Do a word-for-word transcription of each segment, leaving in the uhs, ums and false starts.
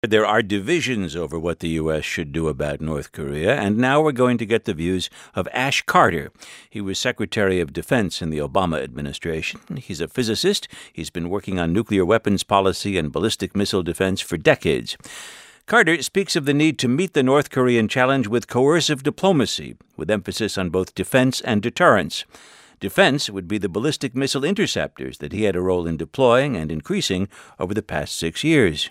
There are divisions over what the U S should do about North Korea, and now we're going to get the views of Ash Carter. He was Secretary of Defense in the Obama administration. He's a physicist. He's been working on nuclear weapons policy and ballistic missile defense for decades. Carter speaks of the need to meet the North Korean challenge with coercive diplomacy, with emphasis on both defense and deterrence. Defense would be the ballistic missile interceptors that he had a role in deploying and increasing over the past six years.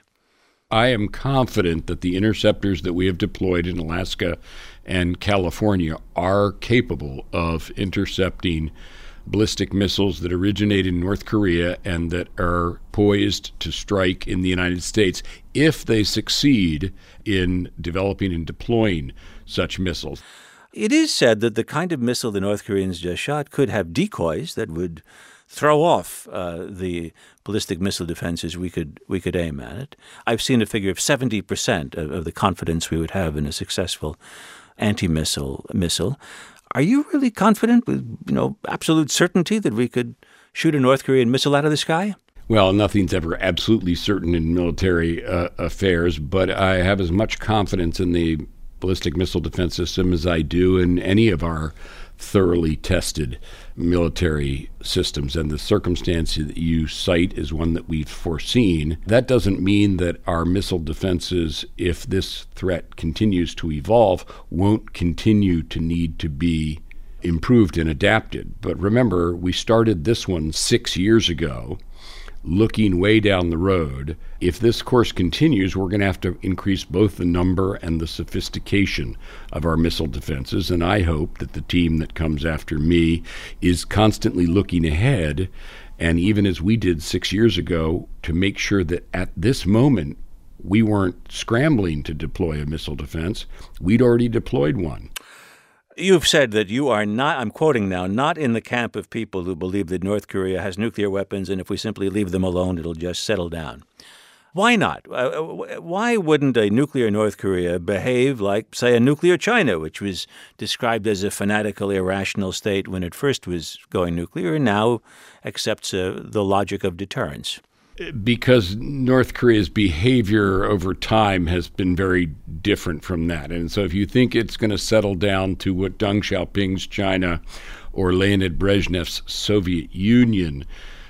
I am confident that the interceptors that we have deployed in Alaska and California are capable of intercepting ballistic missiles that originate in North Korea and that are poised to strike in the United States if they succeed in developing and deploying such missiles. It is said that the kind of missile the North Koreans just shot could have decoys that would throw off uh, the ballistic missile defenses we could we could aim at it. I've seen a figure of seventy percent of, of the confidence we would have in a successful anti-missile missile. Are you really confident with, you know, absolute certainty that we could shoot a North Korean missile out of the sky? Well, nothing's ever absolutely certain in military uh, affairs, but I have as much confidence in the ballistic missile defense system as I do in any of our thoroughly tested military systems, and the circumstance that you cite is one that we've foreseen. That doesn't mean that our missile defenses, if this threat continues to evolve, won't continue to need to be improved and adapted. But remember, we started this one six years ago, looking way down the road. If this course continues, we're going to have to increase both the number and the sophistication of our missile defenses, and I hope that the team that comes after me is constantly looking ahead, and even as we did six years ago, to make sure that at this moment we weren't scrambling to deploy a missile defense. We'd already deployed one. You've said that you are not, I'm quoting now, not in the camp of people who believe that North Korea has nuclear weapons and if we simply leave them alone, it'll just settle down. Why not? Uh, why wouldn't a nuclear North Korea behave like, say, a nuclear China, which was described as a fanatical, irrational state when it first was going nuclear and now accepts uh, the logic of deterrence? Because North Korea's behavior over time has been very different from that. And so if you think it's going to settle down to what Deng Xiaoping's China or Leonid Brezhnev's Soviet Union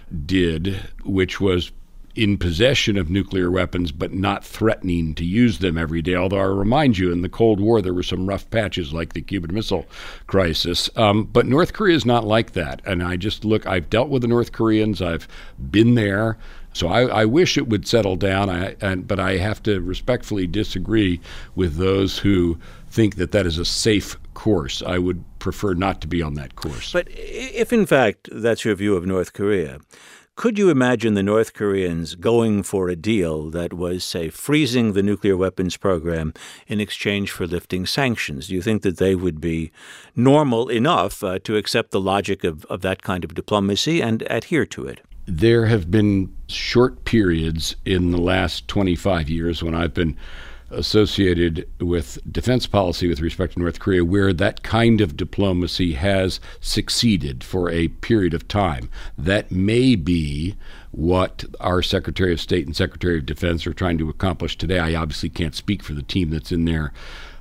did, which was in possession of nuclear weapons but not threatening to use them every day, although I remind you, in the Cold War there were some rough patches like the Cuban Missile Crisis. Um, but North Korea is not like that. And I just look, I've dealt with the North Koreans, I've been there. So I, I wish it would settle down, I, and, but I have to respectfully disagree with those who think that that is a safe course. I would prefer not to be on that course. But if, in fact, that's your view of North Korea, could you imagine the North Koreans going for a deal that was, say, freezing the nuclear weapons program in exchange for lifting sanctions? Do you think that they would be normal enough uh, to accept the logic of, of that kind of diplomacy and adhere to it? There have been short periods in the last twenty-five years when I've been associated with defense policy with respect to North Korea where that kind of diplomacy has succeeded for a period of time. That may be what our Secretary of State and Secretary of Defense are trying to accomplish today. I obviously can't speak for the team that's in there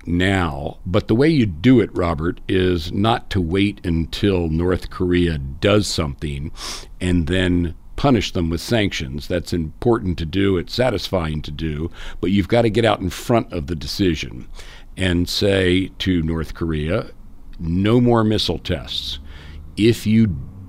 now, but the way you do it, Robert, is not to wait until North Korea does something and then punish them with sanctions. That's important to do. It's satisfying to do, but you've got to get out in front of the decision and say to North Korea, no more missile tests. If you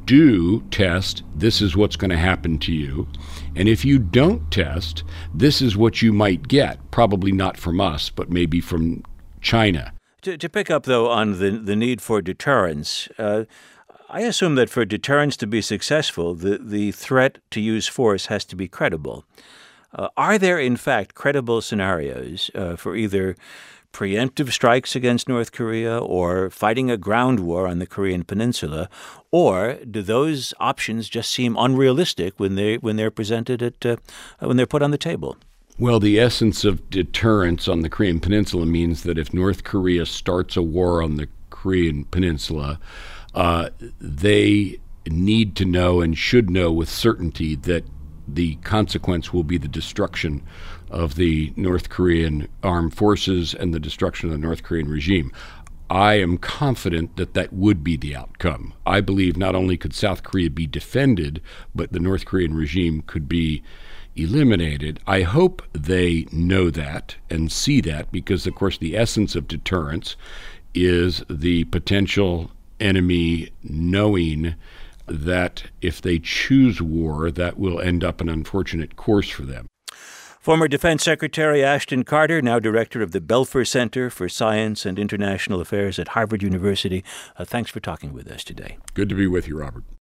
do test, this is what's going to happen to you. And if you don't test, this is what you might get, probably not from us, but maybe from China. To, to pick up, though, on the, the need for deterrence, uh, I assume that for deterrence to be successful, the, the threat to use force has to be credible. Uh, are there, in fact, credible scenarios uh, for either preemptive strikes against North Korea or fighting a ground war on the Korean Peninsula, or do those options just seem unrealistic when they when they're presented at uh, when they're put on the table? Well, the essence of deterrence on the Korean Peninsula means that if North Korea starts a war on the Korean Peninsula, uh, they need to know and should know with certainty that the consequence will be the destruction of the North Korean armed forces and the destruction of the North Korean regime. I am confident that that would be the outcome. I believe not only could South Korea be defended, but the North Korean regime could be eliminated. I hope they know that and see that, because, of course, the essence of deterrence is the potential enemy knowing that if they choose war, that will end up an unfortunate course for them. Former Defense Secretary Ashton Carter, now director of the Belfer Center for Science and International Affairs at Harvard University. Uh, thanks for talking with us today. Good to be with you, Robert.